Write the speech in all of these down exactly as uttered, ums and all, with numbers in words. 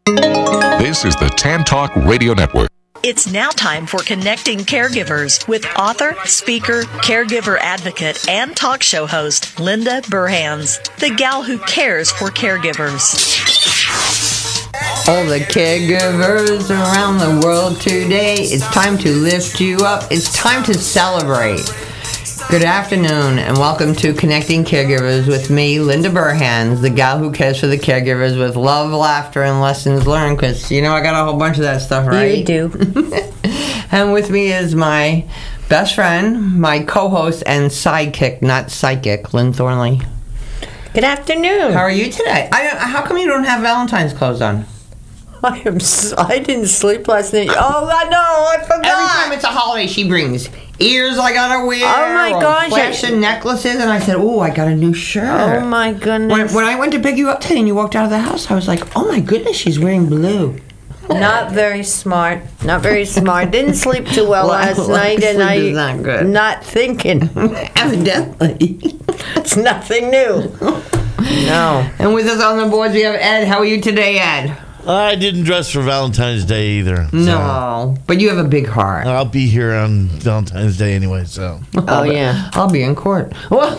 This is the Tan Talk Radio Network. It's now time for Connecting Caregivers with author, speaker, caregiver advocate, and talk show host Linda Burhans, the gal who cares for caregivers. All the caregivers around the world today, it's time to lift you up. It's time to celebrate. Good afternoon, and welcome to Connecting Caregivers with me, Linda Burhans, the gal who cares for the caregivers with love, laughter, and lessons learned, because, you know, I got a whole bunch of that stuff, right? You do. And with me is my best friend, my co-host and sidekick, not psychic, Lynn Thornley. Good afternoon. How are you today? I, how come you don't have Valentine's clothes on? I am. I didn't sleep last night. Oh, I know. I forgot. Every time it's a holiday, she brings ears I gotta wear. Oh my or gosh! Flashing necklaces, and I said, "Oh, I got a new shirt." Oh my goodness! When, when I went to pick you up today, and you walked out of the house, I was like, "Oh my goodness, she's wearing blue." Not very smart. Not very smart. Didn't sleep too well, well last night, and I is not good. Not thinking. Evidently, it's nothing new. No. And with us on the boards, we have Ed. How are you today, Ed? I didn't dress for Valentine's Day either. So. No, but you have a big heart. I'll be here on Valentine's Day anyway, so. Oh, yeah. I'll be in court. Well,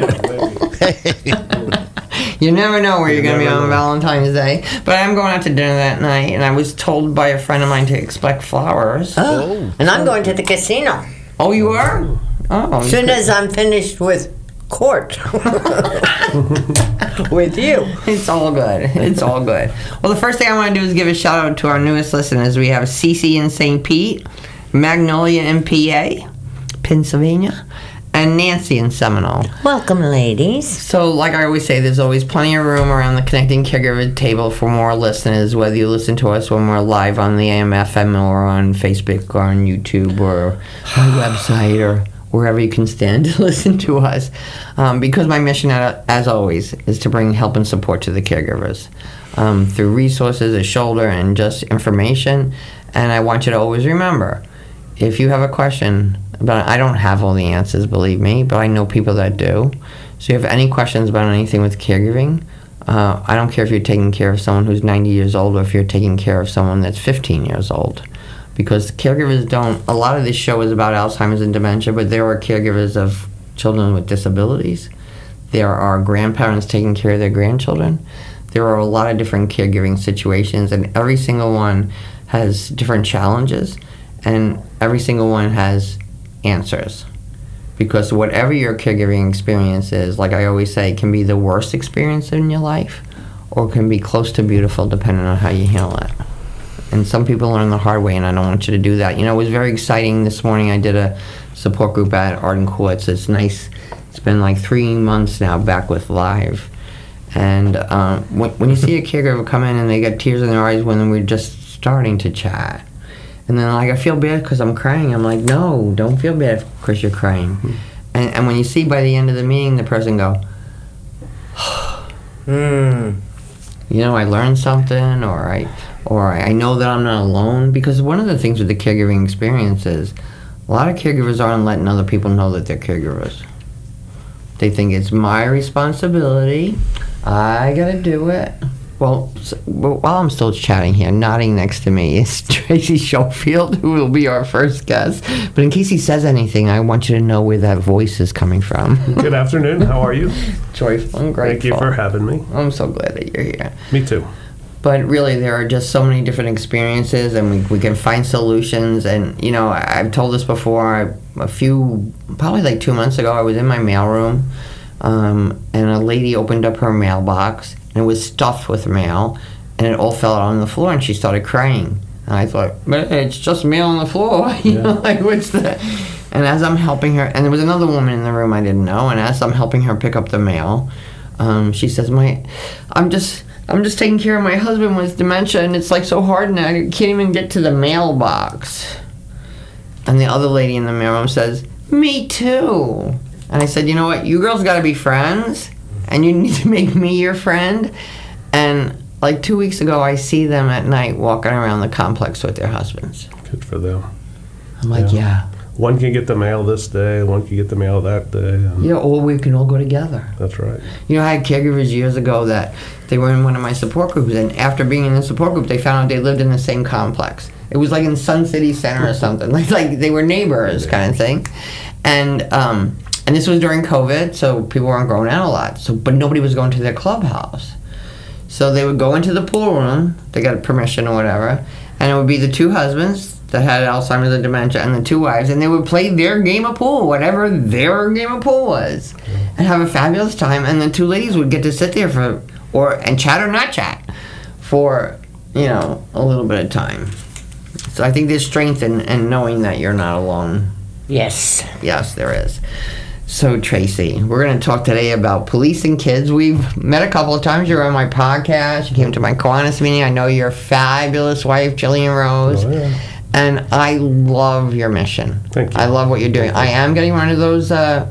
you never know where you're going to be on Valentine's Day. But I'm going out to dinner that night, and I was told by a friend of mine to expect flowers. Oh. And I'm going to the casino. Oh, you are? Oh. As soon as I'm finished with court with you. It's all good. It's all good. Well, the first thing I want to do is give a shout out to our newest listeners. We have Cece in Saint Pete, Magnolia in P A, Pennsylvania, and Nancy in Seminole. Welcome, ladies. So, like I always say, there's always plenty of room around the Connecting Caregiver table for more listeners, whether you listen to us when we're live on the A M F M or on Facebook or on YouTube or our website or wherever you can stand to listen to us, um, because my mission, as always, is to bring help and support to the caregivers um, through resources, a shoulder, and just information. And I want you to always remember, if you have a question about, I don't have all the answers, believe me, but I know people that do. So if you have any questions about anything with caregiving, uh, I don't care if you're taking care of someone who's ninety years old or if you're taking care of someone that's fifteen years old. Because caregivers don't, a lot of this show is about Alzheimer's and dementia, but there are caregivers of children with disabilities. There are grandparents taking care of their grandchildren. There are a lot of different caregiving situations, and every single one has different challenges, and every single one has answers. Because whatever your caregiving experience is, like I always say, can be the worst experience in your life, or can be close to beautiful depending on how you handle it. And some people learn the hard way, and I don't want you to do that. You know, it was very exciting this morning. I did a support group at Arden Courts. It's nice. It's been like three months now back with Live. And uh, when, when you see a caregiver come in and they get tears in their eyes when we're just starting to chat, and then like I feel bad because I'm crying. I'm like, no, don't feel bad because you're crying. Mm-hmm. And, and when you see by the end of the meeting the person go, hmm, you know, I learned something, or I... or I know that I'm not alone, because one of the things with the caregiving experience is a lot of caregivers aren't letting other people know that they're caregivers. They think it's my responsibility, I gotta do it. Well, so, while I'm still chatting here, nodding next to me is Tracy Schofield, who will be our first guest. But in case he says anything, I want you to know where that voice is coming from. Good afternoon, how are you? Joyful and grateful. Thank you for having me. I'm so glad that you're here. Me too. But really, there are just so many different experiences, and we, we can find solutions. And, you know, I've told this before. I, a few, probably like two months ago, I was in my mailroom, um, and a lady opened up her mailbox, and it was stuffed with mail, and it all fell out on the floor, and she started crying. And I thought, but it's just mail on the floor. you yeah. know, like, what's that? And as I'm helping her, and there was another woman in the room I didn't know, and as I'm helping her pick up the mail, um, she says, "My, I'm just... I'm just taking care of my husband with dementia, and it's like so hard now. I can't even get to the mailbox." And the other lady in the mailroom says, "Me too." And I said, "You know what? You girls got to be friends, and you need to make me your friend." And like two weeks ago, I see them at night walking around the complex with their husbands. Good for them. I'm like, yeah. yeah. one can get the mail this day, one can get the mail that day. And Yeah, or we can all go together. That's right. You know, I had caregivers years ago that they were in one of my support groups, and after being in the support group, they found out they lived in the same complex. It was like in Sun City Center or something. Like, like they were neighbors kind of thing. And um, and this was during COVID, so people weren't going out a lot. So, but nobody was going to their clubhouse. So they would go into the pool room, they got permission or whatever, and it would be the two husbands that had Alzheimer's and dementia and the two wives, and they would play their game of pool, whatever their game of pool was, and have a fabulous time. And the two ladies would get to sit there for, or and chat or not chat, for, you know, a little bit of time. So I think there's strength in, in knowing that you're not alone. Yes. Yes, there is. So, Tracy, we're going to talk today about policing kids. We've met a couple of times. You were on my podcast. You came to my Kiwanis meeting. I know your fabulous wife, Jillian Rose. Oh, yeah. And I love your mission. Thank you. I love what you're doing. I am getting one of those uh,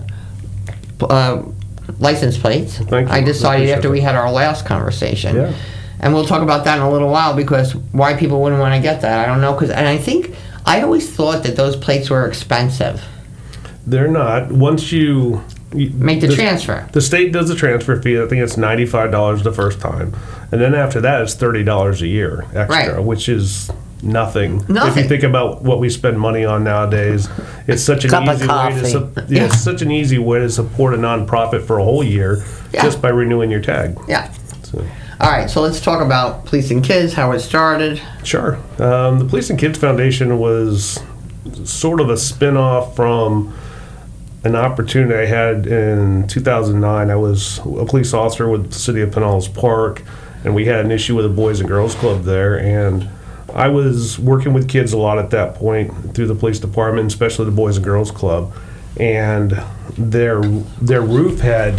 uh, license plates. Thank you. I decided Appreciate after we that. had our last conversation. Yeah. And we'll talk about that in a little while, because why people wouldn't want to get that, I don't know. Cause, and I think, I always thought that those plates were expensive. They're not. Once you... you Make the transfer. The state does the transfer fee. I think it's ninety-five dollars the first time. And then after that, it's thirty dollars a year extra, Right. which is nothing. If Nothing. you think about what we spend money on nowadays, it's such an Cup of easy way to coffee. su- yeah, Yeah. it's such an easy way to support a nonprofit for a whole year Yeah. just by renewing your tag. Yeah. So. All right, so let's talk about Policing Kids, how it started. Sure. Um, the Policing Kids Foundation was sort of a spin-off from an opportunity I had in two thousand nine. I was a police officer with the city of Pinellas Park, and we had an issue with a Boys and Girls Club there, and I was working with kids a lot at that point through the police department, especially the Boys and Girls Club, and their their roof had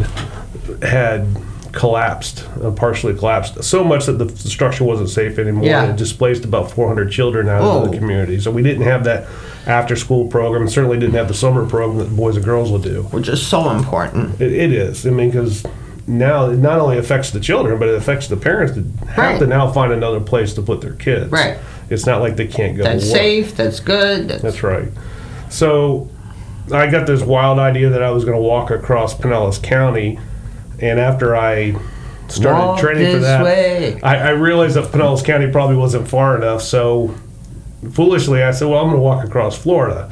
had collapsed, uh, partially collapsed, so much that the structure wasn't safe anymore. Yeah. And it displaced about four hundred children out Whoa. of the community. So we didn't have that after-school program, and certainly didn't have the summer program that the Boys and Girls will do. Which is so important. It, it is. I mean, because now it not only affects the children, but it affects the parents that have Right. to now find another place to put their kids. Right. It's not like they can't go That's to work. safe, that's good. That's, That's right. So I got this wild idea that I was going to walk across Pinellas County, and after I started Walk training for this that, way. I, I realized that Pinellas County probably wasn't far enough. So foolishly, I said, well, I'm going to walk across Florida.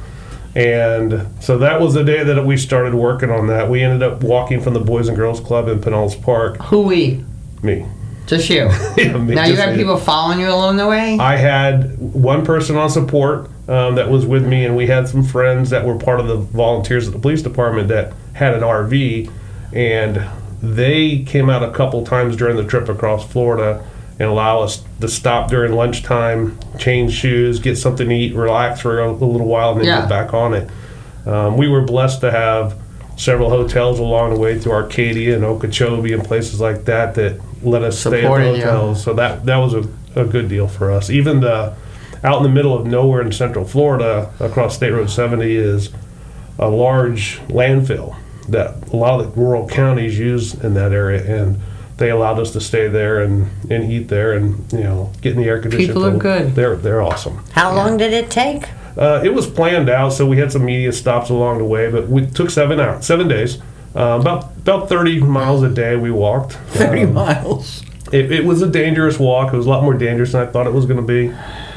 And so that was the day that we started working on that. We ended up walking from the Boys and Girls Club in Pinellas Park. Who we? Me. Just you. Yeah, me, Now you just have me. people following you along the way? I had one person on support um, that was with me, and we had some friends that were part of the volunteers at the police department that had an R V, and they came out a couple times during the trip across Florida and allow us to stop during lunchtime, change shoes, get something to eat, relax for a, a little while, and then Yeah. get back on it. Um, we were blessed to have several hotels along the way through Arcadia and Okeechobee and places like that that let us stay at Supported the you. hotels. So that that was a, a good deal for us. Even the out in the middle of nowhere in Central Florida, across State Road seventy, is a large landfill that a lot of the rural counties use in that area, and they allowed us to stay there and, and eat there and, you know, get in the air conditioning. People are pool. good. They're they're awesome. How long did it take? Uh, it was planned out, so we had some media stops along the way, but we took seven hours, seven days, uh, about about thirty miles a day. We walked. thirty Um, miles. It, it was a dangerous walk. It was a lot more dangerous than I thought it was going to be.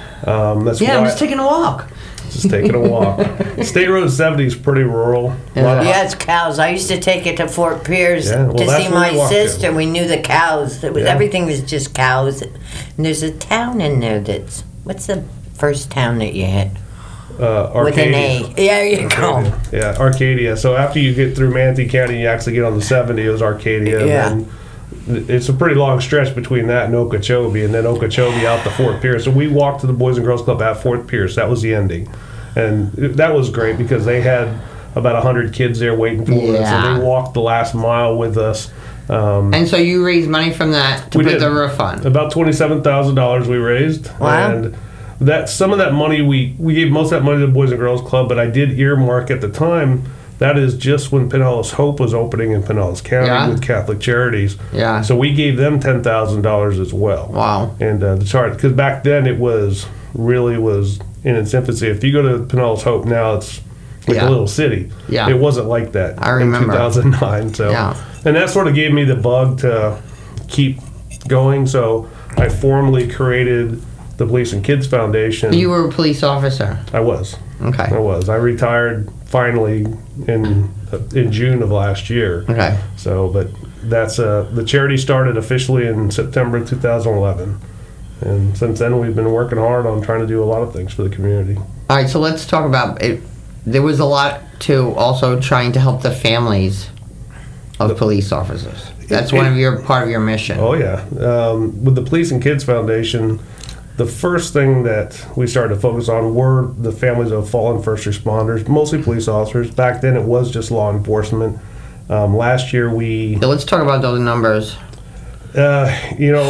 Um, that's Yeah, why I'm just taking a walk. just taking a walk. State Road seventy is pretty rural. A lot of- Yeah, it's cows. I used to take it to Fort Pierce Yeah, well, to that's see where my we walked to. sister. We knew the cows. It was Yeah. everything was just cows. And there's a town in there that's what's the first town that you hit uh, with an Arcadia. A? There you go. Arcadia. Yeah, Arcadia. So after you get through Manatee County, you actually get on the seventy. It was Arcadia. Yeah. And then it's a pretty long stretch between that and Okeechobee, and then Okeechobee out to Fort Pierce. So we walked to the Boys and Girls Club at Fort Pierce. That was the ending. And it- that was great because they had about one hundred kids there waiting for us. Yeah. And they walked the last mile with us. Um, And so you raised money from that to We put did. the roof on. About twenty-seven thousand dollars we raised. Wow. And that some of that money, we, we gave most of that money to the Boys and Girls Club, but I did earmark at the time, that is just when Pinellas Hope was opening in Pinellas County Yeah. with Catholic Charities. Yeah. So we gave them ten thousand dollars as well. Wow. And uh, the chart, because back then it was, really was in its infancy. If you go to Pinellas Hope now, it's like Yeah. a little city. Yeah. It wasn't like that I remember. in two thousand nine. So, Yeah. and that sort of gave me the bug to keep going. So I formally created the Police and Kids Foundation. You were a police officer. I was. Okay. I was. I retired finally in in June of last year. Okay. So, but that's uh, the charity started officially in September two thousand eleven, and since then we've been working hard on trying to do a lot of things for the community. All right, so let's talk about it. There was a lot to also trying to help the families of police officers. That's one of your part of your mission. Oh yeah, um, with the Police and Kids Foundation, the first thing that we started to focus on were the families of fallen first responders, mostly police officers. Back then, it was just law enforcement. Um, last year, we So let's talk about those numbers. Uh, you know,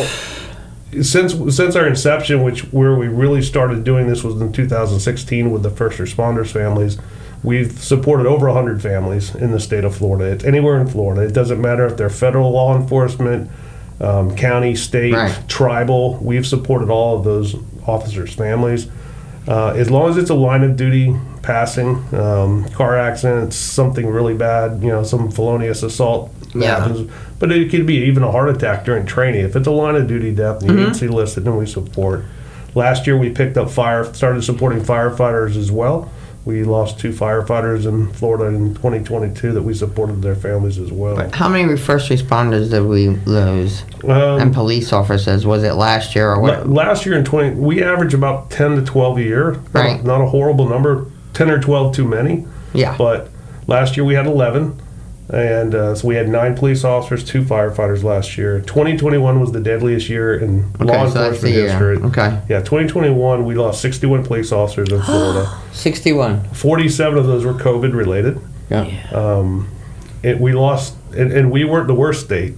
since since our inception, which where we really started doing this was in two thousand sixteen with the first responders families, we've supported over one hundred families in the state of Florida. It's anywhere in Florida. It doesn't matter if they're federal law enforcement, um, county, state, Right. tribal. We've supported all of those officers' families. Uh, as long as it's a line of duty passing, um, car accidents, something really bad, you know, some felonious assault Yeah. happens. But it could be even a heart attack during training. If it's a line of duty death, and you Mm-hmm. need to see listed, then we support. Last year we picked up fire, started supporting firefighters as well. We lost two firefighters in Florida in twenty twenty-two that we supported their families as well. How many first responders did we lose? Um, And police officers? Was it last year or La- what? Last year in twenty, we average about ten to twelve a year. Right. Not a horrible number. ten or twelve too many. Yeah. But last year we had eleven. And uh, so we had nine police officers, two firefighters last year. twenty twenty-one was the deadliest year in law Okay, so that's the enforcement year. history. Okay. Yeah, twenty twenty-one we lost sixty-one police officers in Florida. sixty-one. forty-seven of those were COVID related. Yeah. Um, it, we lost, and, and we weren't the worst state.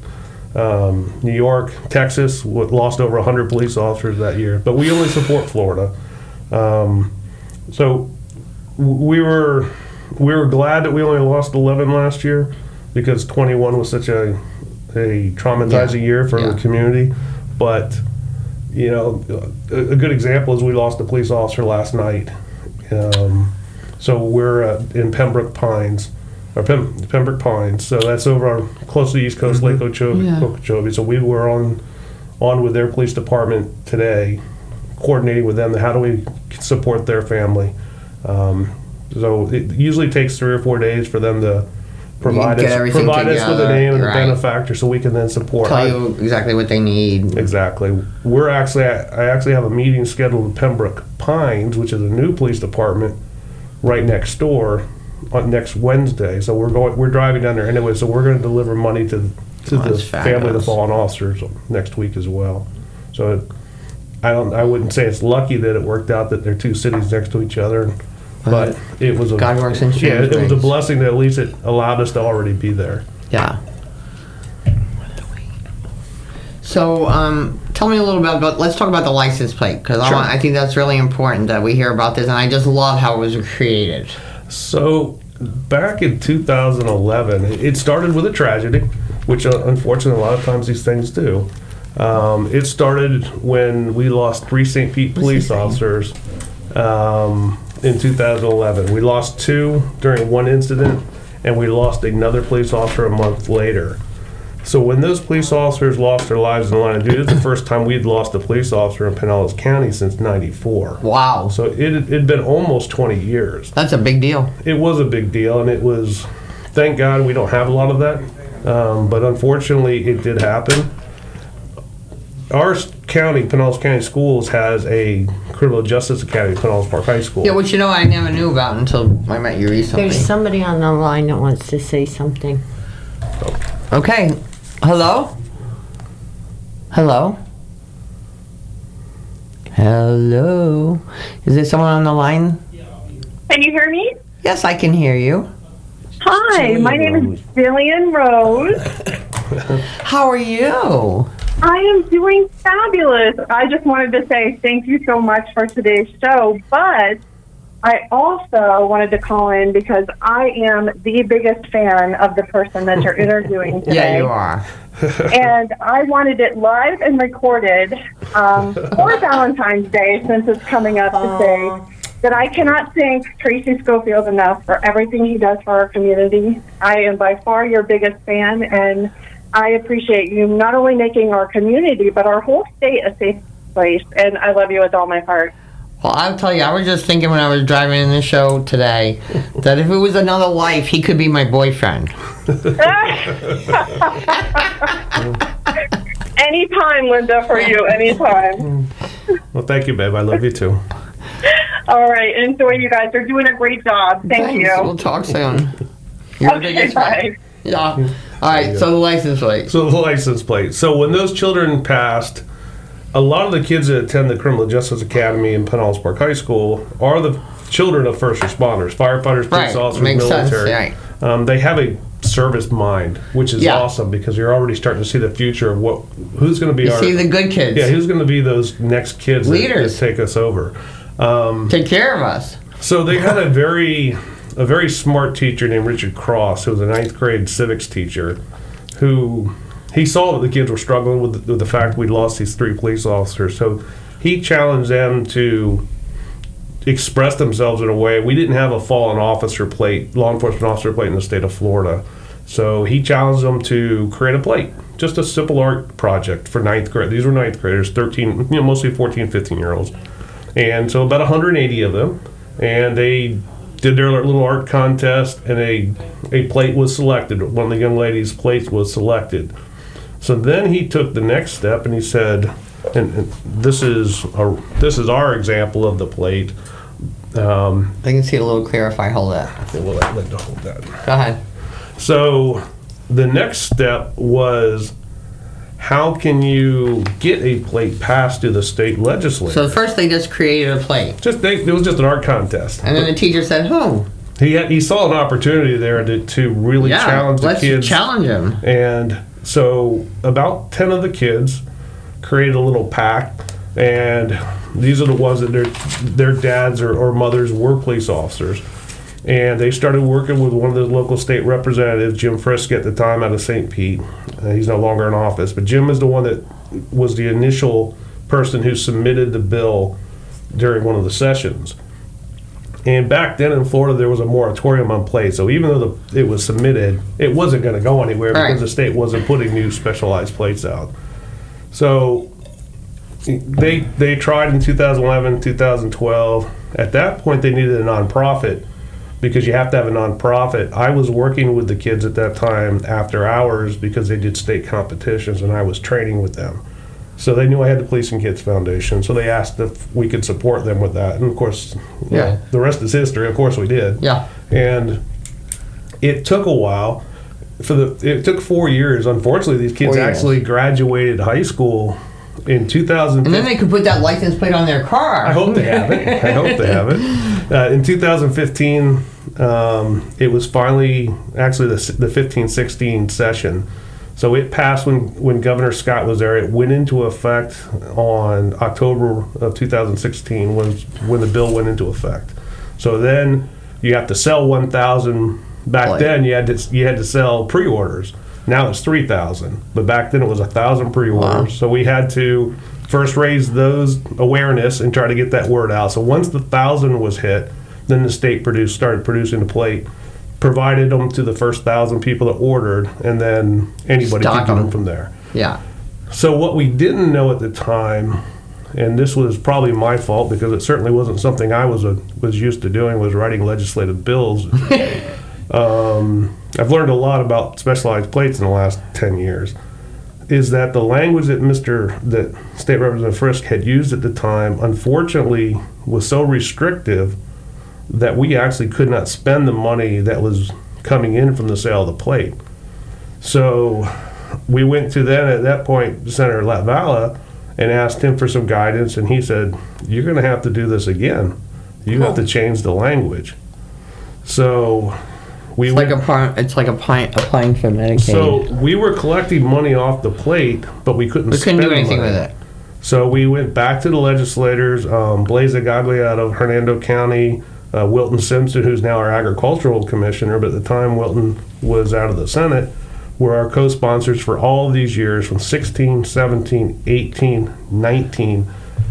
Um, New York, Texas w- lost over one hundred police officers that year, but we only support Florida. Um, so w- we were we were glad that we only lost eleven last year because twenty-one was such a a traumatizing Yeah. year for Yeah. the community. But you know, a, a good example is we lost a police officer last night. Um, so we're uh, in Pembroke Pines, or Pem- Pembroke Pines. So that's over on, close to the East Coast, Lake Okeechobee. Yeah. Okeechobee. So we were on on with their police department today, coordinating with them. How do we support their family? Um, so it usually takes three or four days for them to provide Get us everything provide us with a together, name and a right. benefactor, so we can then support. Tell I- you exactly what they need. Exactly. We're actually, I actually have a meeting scheduled in Pembroke Pines, which is a new police department right next door on next Wednesday. So we're going, we're driving down there anyway. So we're going to deliver money to to Oh, the that's family of the fabulous. fallen officers next week as well. So it, I don't, I wouldn't say it's lucky that it worked out that they're two cities next to each other, but it was a God works in yeah, strange it was a ways. blessing that at least it allowed us to already be there. Yeah. So, um, tell me a little bit about. Let's talk about the license plate because I Sure. want. I think that's really important that we hear about this, and I just love how it was created. So, back in two thousand eleven, it it started with a tragedy, which uh, unfortunately a lot of times these things do. Um, it started when we lost three Saint Pete police officers um, in two thousand eleven. We lost two during one incident, and we lost another police officer a month later. So when those police officers lost their lives in the line of duty, it's the first time we'd lost a police officer in Pinellas County since ninety-four. Wow. So it had been almost twenty years. That's a big deal. It was a big deal, and it was, thank God we don't have a lot of that, um, but unfortunately it did happen. Our s- county, Pinellas County Schools, has a criminal justice academy, Pinellas Park High School. Yeah, which you know I never knew about until I met you recently. There's somebody on the line that wants to say something. Okay. Hello? Hello? Hello? Is there someone on the line? Can you hear me? Yes, I can hear you. Hi, my name is Jillian Rose. How are you? I am doing fabulous. I just wanted to say thank you so much for today's show, but I also wanted to call in because I am the biggest fan of the person that you're interviewing today. Yeah, you are. And I wanted it live and recorded um, for Valentine's Day since it's coming up today. that I cannot thank Tracy Schofield enough for everything he does for our community. I am by far your biggest fan, and I appreciate you not only making our community, but our whole state a safe place, and I love you with all my heart. Well, I'll tell you, I was just thinking when I was driving in the show today that if it was another life, he could be my boyfriend. Anytime, Linda, for you, anytime. Well, thank you, babe. I love you too. All right, enjoy. You guys are doing a great job. Thank Thanks. you. We'll talk soon. You're the Okay, biggest bye. fan. Yeah. All right, so the license plate. So the license plate. So when those children passed, a lot of the kids that attend the Criminal Justice Academy in Pinellas Park High School are the children of first responders, firefighters, police Right, officers, makes sense, military. right. Um, they have a service mind, which is Yeah. awesome because you're already starting to see the future of what who's going to be You our see the good kids. yeah who's going to be those next kids that- Leaders. that take us over. Um, Take care of us. So they had a very a very smart teacher named Richard Cross, who was a ninth grade civics teacher, who he saw that the kids were struggling with the, with the fact we lost these three police officers. So he challenged them to express themselves in a way. We didn't have a fallen officer plate, law enforcement officer plate in the state of Florida. So he challenged them to create a plate, just a simple art project for ninth grade. These were ninth graders, thirteen, you know, mostly fourteen, fifteen year olds. And so about one hundred eighty of them, and they did their little art contest, and a a plate was selected. One of the young ladies' plates was selected. So then he took the next step, and he said, and, and this is a, this is our example of the plate. Um, I can see it a little clearer if I hold it. we'll let Linda hold that. Go ahead. So the next step was, how can you get a plate passed to the state legislature? So first they just created a plate. just they, it was just an art contest. And then the teacher said, "Who? He had, he saw an opportunity there to, to really Yeah, challenge the let's kids. challenge him." And so about ten of the kids created a little pack, and these are the ones that their their dads or, or mothers were police officers. And they started working with one of the local state representatives, Jim Frisk at the time out of Saint Pete. Uh, he's no longer in office, but Jim is the one that was the initial person who submitted the bill during one of the sessions. And back then in Florida, there was a moratorium on plates. So even though the, it was submitted, it wasn't going to go anywhere because Right. the state wasn't putting new specialized plates out. So they they tried in two thousand eleven, two thousand twelve. At that point, they needed a nonprofit because you have to have a nonprofit. I was working with the kids at that time after hours because they did state competitions, and I was training with them. So they knew I had the Police and Kids Foundation, so they asked if we could support them with that. And of course, you Yeah. know, the rest is history. Of course we did. Yeah. And it took a while. For the it took four years. Unfortunately, these kids Four years. actually graduated high school in two thousand. And then they could put that license plate on their car. I hope they have it. I hope they have it. Uh, in two thousand fifteen, um, it was finally actually the the fifteen sixteen session. So it passed when, when Governor Scott was there. It went into effect on October of two thousand sixteen when when the bill went into effect. So then you have to sell one thousand. Back Like- then you had to you had to sell pre-orders. Now it's three thousand, but back then it was a thousand pre-orders. Wow. So we had to first raise those awareness and try to get that word out. So once the thousand was hit, then the state produced started producing the plate, provided them to the first thousand people that ordered, and then anybody Stock could get them. them from there. Yeah. So what we didn't know at the time, and this was probably my fault because it certainly wasn't something I was a, was used to doing, was writing legislative bills. um, I've learned a lot about specialized plates in the last ten years. Is that the language that Mister that State Representative Frisk had used at the time, unfortunately, was so restrictive that we actually could not spend the money that was coming in from the sale of the plate. So we went to then at that point Senator Latvala and asked him for some guidance, and he said, "You're going to have to do this again. You have to change the language." So we It's went, like a par- it's like a pint applying for Medicaid. so we were collecting money off the plate, but we couldn't. we couldn't do spend anything money. with it. So we went back to the legislators, um, Blaise Agaglia out of Hernando County, uh, Wilton Simpson, who's now our agricultural commissioner, but at the time Wilton was out of the Senate, were our co-sponsors for all of these years from sixteen, seventeen, eighteen, nineteen,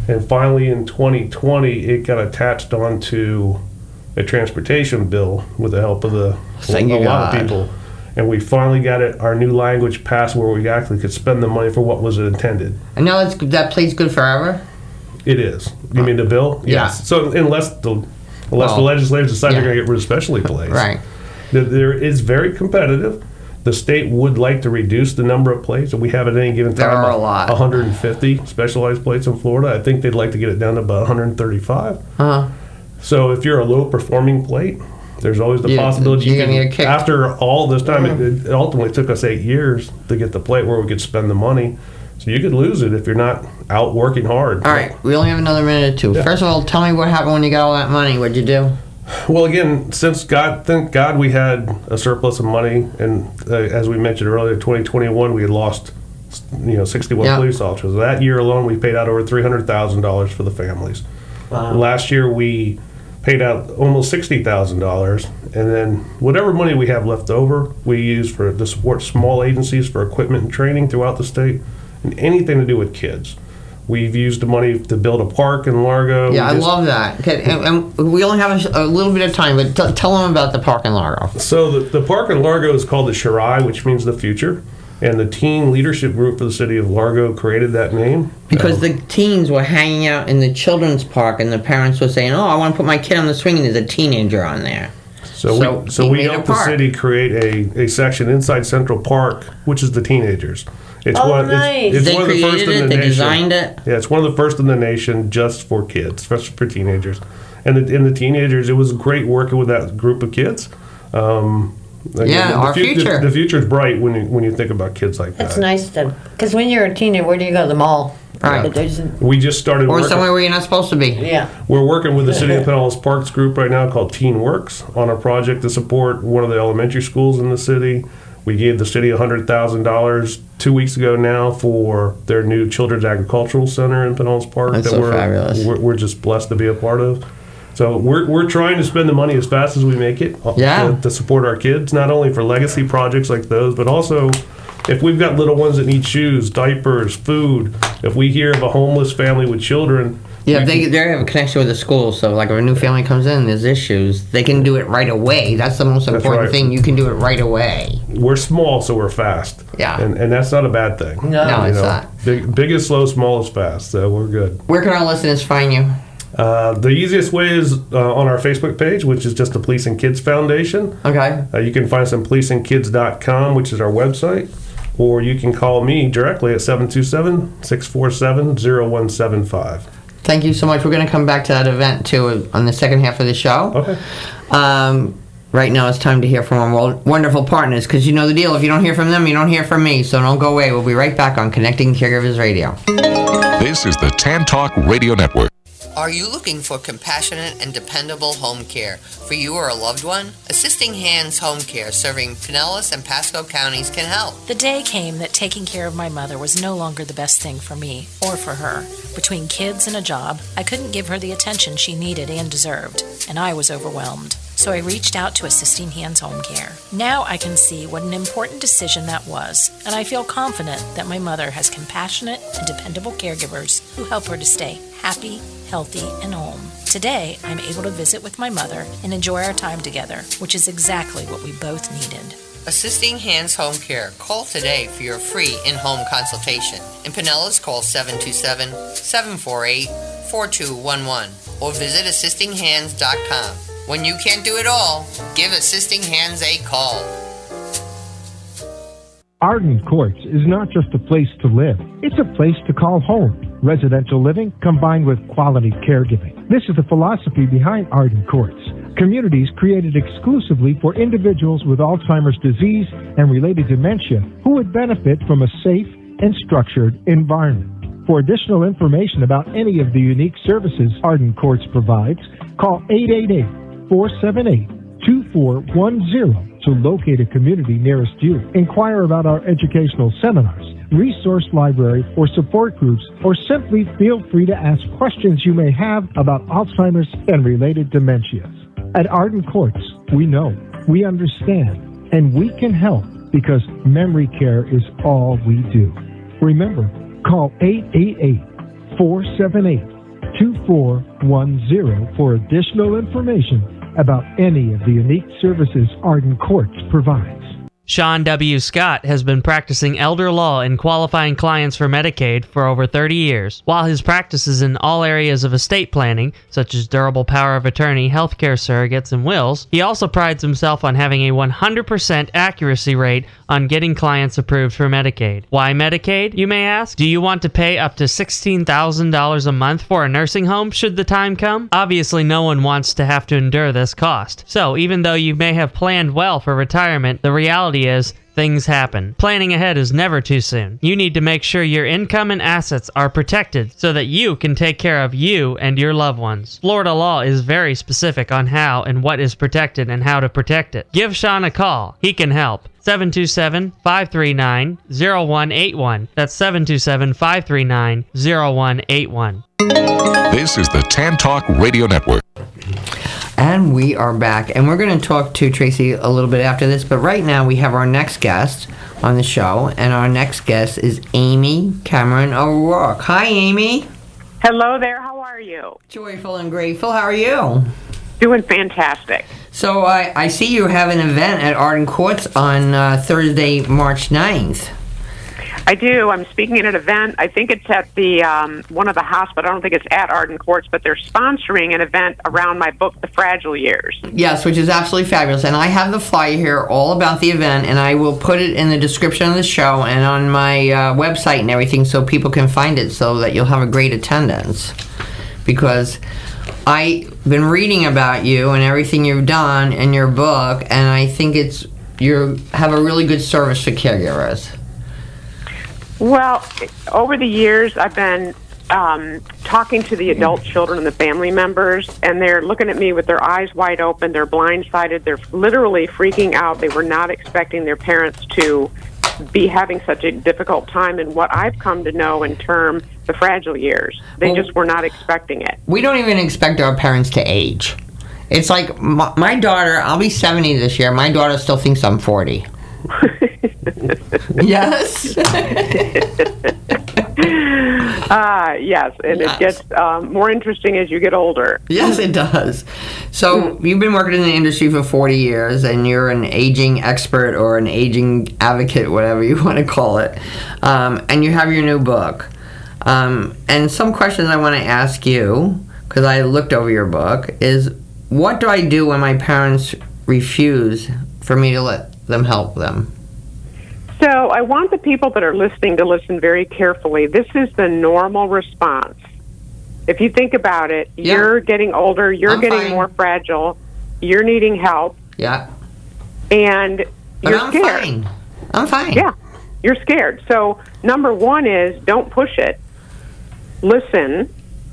And finally, in twenty twenty, it got attached onto a transportation bill with the help of the Thank a you, lot God. of people. And we finally got it, our new language passed where we actually could spend the money for what was intended. And now that's, that plays good forever? It is. You mean the bill? Yeah. Yes. So unless the unless Well, the legislators decide yeah. they're going to get rid of specialty plates, Right. the- there is very competitive. The state would like to reduce the number of plates, and we have at any given There time are a lot. one hundred fifty specialized plates in Florida. I think they'd like to get it down to about one hundred thirty-five. Uh-huh. So if you're a low performing plate, there's always the Yeah, possibility you're you gonna can, get kicked. after all this time, it, it ultimately took us eight years to get the plate where we could spend the money. So you could lose it if you're not out working hard. All right, we only have another minute or two. Yeah. First of all, tell me what happened when you got all that money. What'd you do? Well, again, since God, thank God we had a surplus of money, and uh, as we mentioned earlier, twenty twenty-one we had lost, you know, sixty-one Yeah. police officers. That year alone, we paid out over three hundred thousand dollars for the families. Wow. Last year, we paid out almost sixty thousand dollars, and then whatever money we have left over, we use for to support small agencies for equipment and training throughout the state, and anything to do with kids. We've used the money to build a park in Largo. Yeah, We I just- love that. Okay, and, and we only have a, a little bit of time, but t- tell them about the park in Largo. So the, the park in Largo is called the Shirai, which means the future. And the teen leadership group for the city of Largo created that name. Because Um, the teens were hanging out in the children's park, and the parents were saying, "Oh, I want to put my kid on the swing," and there's a teenager on there. so, so we, so he we made a helped the park. city create a, a section inside Central Park, which is the teenagers. It's Oh, one, nice. It's, it's They one of the first created in it, the they nation. designed it. Yeah, it's one of the first in the nation just for kids, just for teenagers. And the, and the teenagers, it was great working with that group of kids. Um, again, Yeah, the, our fu- the- future. The, future's bright when you, when you think about kids like That's that. nice to, because when you're a teenager, where do you go? The mall. Right. But there's- We just started Or working. somewhere where you're not supposed to be. Yeah. We're working with the City of Pinellas Parks group right now called Teen Works on a project to support one of the elementary schools in the city. We gave the city one hundred thousand dollars two weeks ago now for their new Children's Agricultural Center in Pinellas Park. That's that so we're, fabulous. We're, we're just blessed to be a part of. So we're, we're trying to spend the money as fast as we make it uh, Yeah. to, to support our kids, not only for legacy projects like those, but also if we've got little ones that need shoes, diapers, food, if we hear of a homeless family with children, Yeah, if they they have a connection with the school, so like if a new family comes in, there's issues, they can do it right away. That's the most That's important right. thing. You can do it right away. we're small, so we're fast. Yeah. And, and that's not a bad thing. No. No, You it's know, not. Big, big is slow, small is fast, so we're good. Where can our listeners find you? Uh, the easiest way is uh, on our Facebook page, which is just the Police and Kids Foundation. Okay. Uh, you can find us on police and kids dot com, which is our website, or you can call me directly at seven two seven, six four seven, zero one seven five. Thank you so much. We're going to come back to that event too on the second half of the show. Okay. Um, right now it's time to hear from our wol- wonderful partners because you know the deal. If you don't hear from them, you don't hear from me. So don't go away. We'll be right back on Connecting Caregivers Radio. This is the Tan Talk Radio Network. Are you looking for compassionate and dependable home care for you or a loved one? Assisting Hands Home Care, serving Pinellas and Pasco counties, can help. The day came that taking care of my mother was no longer the best thing for me or for her. Between kids and a job, I couldn't give her the attention she needed and deserved, and I was overwhelmed. So I reached out to Assisting Hands Home Care. Now I can see what an important decision that was, and I feel confident that my mother has compassionate and dependable caregivers who help her to stay happy, healthy, and home. Today, I'm able to visit with my mother and enjoy our time together, which is exactly what we both needed. Assisting Hands Home Care. Call today for your free in-home consultation. In Pinellas, call seven two seven, seven four eight, four two one one or visit assisting hands dot com. When you can't do it all, give Assisting Hands a call. Arden Courts is not just a place to live, it's a place to call home. Residential living combined with quality caregiving. This is the philosophy behind Arden Courts. Communities created exclusively for individuals with Alzheimer's disease and related dementia who would benefit from a safe and structured environment. For additional information about any of the unique services Arden Courts provides, call eight eight eight, four seven eight, two four one zero to locate a community nearest you. Inquire about our educational seminars, resource library, or support groups, or simply feel free to ask questions you may have about Alzheimer's and related dementias. At Arden Courts, we know, we understand, and we can help because memory care is all we do. Remember, call eight eight eight, four seven eight, two four one zero for additional information about any of the unique services Arden Courts provides. Sean W. Scott has been practicing elder law and qualifying clients for Medicaid for over thirty years. While his practice is in all areas of estate planning, such as durable power of attorney, healthcare surrogates, and wills, he also prides himself on having a one hundred percent accuracy rate on getting clients approved for Medicaid. Why Medicaid, you may ask? Do you want to pay up to sixteen thousand dollars a month for a nursing home should the time come? Obviously, no one wants to have to endure this cost. So, even though you may have planned well for retirement, the reality is things happen. Planning ahead is never too soon. You need to make sure your income and assets are protected so that you can take care of you and your loved ones. Florida law is very specific on how and what is protected and how to protect it. Give Sean a call. He can help. seven two seven, five three nine, zero one eight one. That's seven two seven, five three nine, zero one eight one. This is the Tan Talk Radio Network. And we are back, and we're going to talk to Tracy a little bit after this, but right now we have our next guest on the show, and our next guest is Amy Cameron O'Rourke. Hi, Amy. Hello there, how are you? Joyful and grateful. How are you? Doing fantastic. So I, I see you have an event at Arden Courts on uh, Thursday, March ninth. I do. I'm speaking at an event. I think it's at the um, one of the hospitals. I don't think it's at Arden Courts, but they're sponsoring an event around my book, The Fragile Years. Yes, which is absolutely fabulous. And I have the flyer here all about the event, and I will put it in the description of the show and on my uh, website and everything so people can find it so that you'll have a great attendance. Because I've been reading about you and everything you've done in your book, and I think it's you have a really good service for caregivers. Well, over the years, I've been um, talking to the adult children and the family members, and they're looking at me with their eyes wide open. They're blindsided. They're literally freaking out. They were not expecting their parents to be having such a difficult time in what I've come to know in term the fragile years. They well, just were not expecting it. We don't even expect our parents to age. It's like my, my daughter, I'll be seventy this year. My daughter still thinks I'm forty. Yes. Ah, uh, yes, and yes. It gets um, more interesting as you get older. Yes, it does. So mm. you've been working in the industry for forty years, and you're an aging expert or an aging advocate, whatever you want to call it, um, and you have your new book. Um, and some questions I want to ask you, because I looked over your book, is what do I do when my parents refuse for me to let them help them? So I want the people that are listening to listen very carefully. This is the normal response. If you think about it, yeah. You're getting older, you're I'm getting fine. more fragile, you're needing help. Yeah. And but you're I'm scared. Fine. I'm fine. Yeah, you're scared. So number one is don't push it. Listen.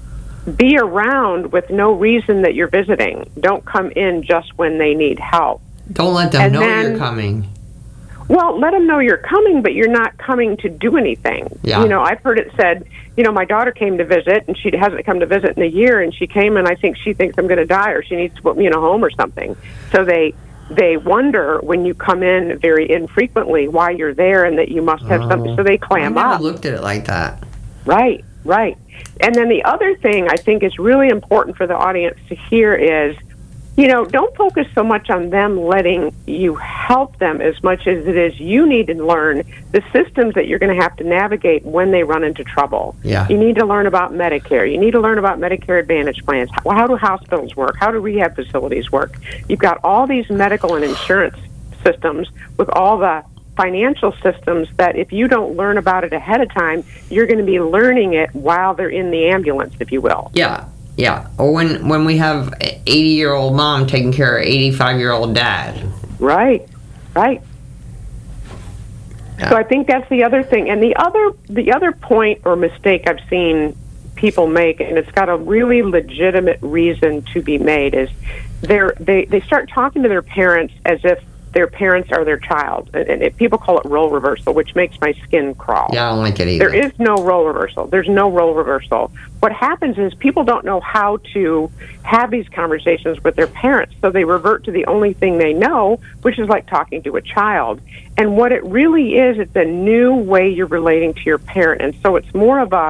Be around with no reason that you're visiting. Don't come in just when they need help. Don't let them and know then, you're coming. Well, let them know you're coming, but you're not coming to do anything. Yeah. You know, I've heard it said, you know, my daughter came to visit, and she hasn't come to visit in a year, and she came, and I think she thinks I'm going to die, or she needs to put me in a home or something. So they they wonder when you come in very infrequently why you're there and that you must have oh, something, so they clam I never up. Looked at it like that. Right, right. And then the other thing I think is really important for the audience to hear is, you know, don't focus so much on them letting you help them as much as it is you need to learn the systems that you're going to have to navigate when they run into trouble. Yeah. You need to learn about Medicare. You need to learn about Medicare Advantage plans. How, how do hospitals work? How do rehab facilities work? You've got all these medical and insurance systems with all the financial systems that if you don't learn about it ahead of time, you're going to be learning it while they're in the ambulance, if you will. Yeah. Yeah, or when, when we have eighty-year-old mom taking care of eighty-five-year-old dad. Right, right. Yeah. So I think that's the other thing. And the other the other point or mistake I've seen people make, and it's got a really legitimate reason to be made, is they're, they they start talking to their parents as if their parents are their child. And, and it, people call it role reversal, which makes my skin crawl. Yeah, I don't like it either. There is no role reversal. There's no role reversal. What happens is people don't know how to have these conversations with their parents, so they revert to the only thing they know, which is like talking to a child. And what it really is, it's a new way you're relating to your parent. And so it's more of a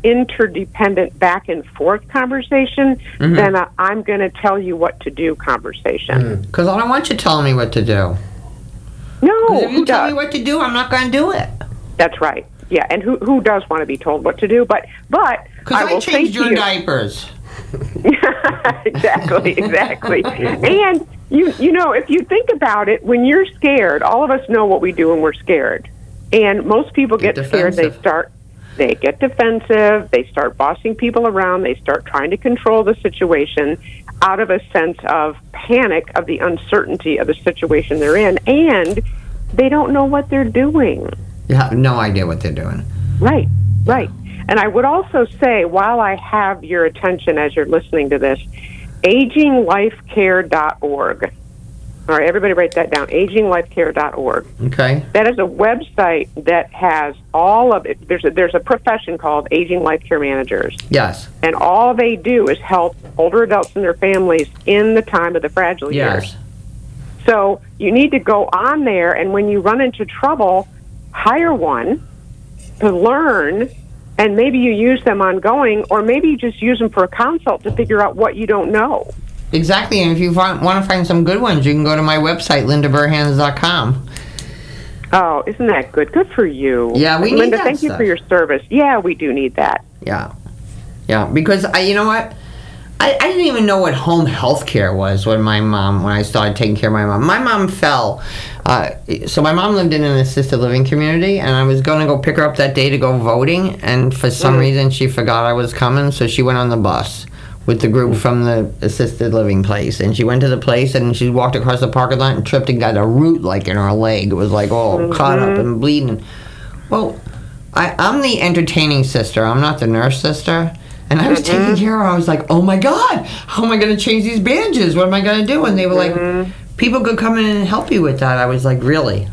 interdependent back and forth conversation Mhm. than a I'm going to tell you what to do conversation. Because I don't want you telling me what to do. No, 'Cause if you who tell does? me what to do, I'm not going to do it. That's right. Yeah, and who who does want to be told what to do? But but Because I I, will say changed to your you, diapers. exactly, exactly. And you you know, if you think about it, when you're scared, all of us know what we do when we're scared. And most people get, Get scared. They defensive. start they get defensive. They start bossing people around. They start trying to control the situation out of a sense of panic of the uncertainty of the situation they're in, and they don't know what they're doing. You have no idea what they're doing. Right, right. And I would also say, while I have your attention as you're listening to this, aging life care dot org. All right, everybody write that down, aging life care dot org. Okay. That is a website that has all of it. There's a, there's a profession called Aging Life Care Managers. Yes. And all they do is help older adults and their families in the time of the fragile Yes. years. So you need to go on there, and when you run into trouble, hire one to learn, and maybe you use them ongoing, or maybe you just use them for a consult to figure out what you don't know. Exactly, and if you want to find some good ones, you can go to my website, linda burhans dot com. Oh, isn't that good? Good for you. Yeah, we need Linda, that thank you stuff. for your service. Yeah, we do need that. Yeah. Yeah, because, I, you know what? I, I didn't even know what home health care was when my mom, when I started taking care of my mom. My mom fell. Uh, so my mom lived in an assisted living community, and I was going to go pick her up that day to go voting, and for some Mm. reason she forgot I was coming, so she went on the bus with the group from the assisted living place. And she went to the place, and she walked across the parking lot and tripped and got a root, like, in her leg. It was, like, all Mm-hmm. caught up and bleeding. Well, I, I'm the entertaining sister. I'm not the nurse sister. And I was Mm-hmm. taking care of her. I was like, oh my God, how am I going to change these bandages? What am I going to do? And they were Mm-hmm. like, people could come in and help you with that. I was like, really?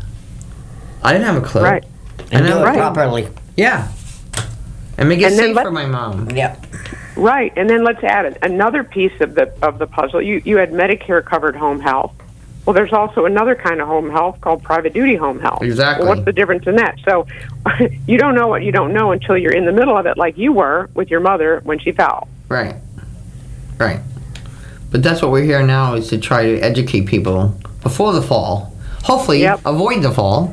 I didn't have a clue. Right. And do then- it Right. properly. Yeah. And make it And then safe let- for my mom. Yep. Right, and then let's add another piece of the of the puzzle. You you had Medicare covered home health. Well, there's also another kind of home health called private duty home health. Exactly. Well, what's the difference in that? So you don't know what you don't know until you're in the middle of it, like you were with your mother when she fell. Right. Right. But that's what we're here now, is to try to educate people before the fall. Hopefully, Yep. avoid the fall.